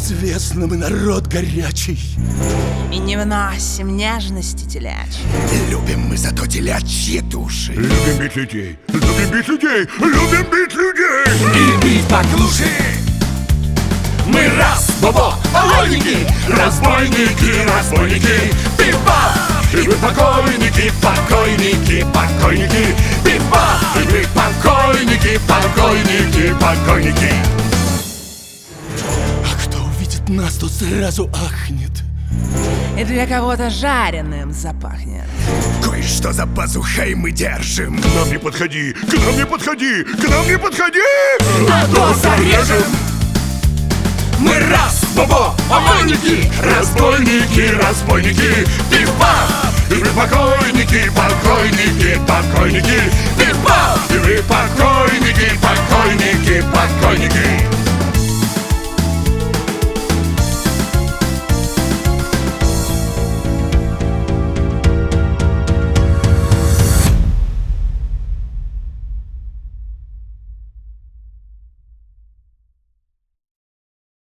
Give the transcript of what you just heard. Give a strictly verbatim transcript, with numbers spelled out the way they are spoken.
Известно, мы народ горячий и не вносим нежности телячьи. Любим мы зато телячьи души. Любим бить людей, любим бить людей, любим бить людей. И бить поглуши. Мы раз, бобо, покойники, разбойники, разбойники, пипа. И вы покойники, покойники, покойники, пипа. И вы покойники, покойники, покойники. А кто увидит нас, то сразу ахнет. И для кого-то жареным запахнет. Кое-что за пазухой мы держим. К нам не подходи, к нам не подходи, к нам не подходи. А то зарежем. Мы раз, бобо, покойники, разбойники, разбойники, пипа. И вы покойники, покойники, покойники, пипа. И вы покойники, покойники, покойники.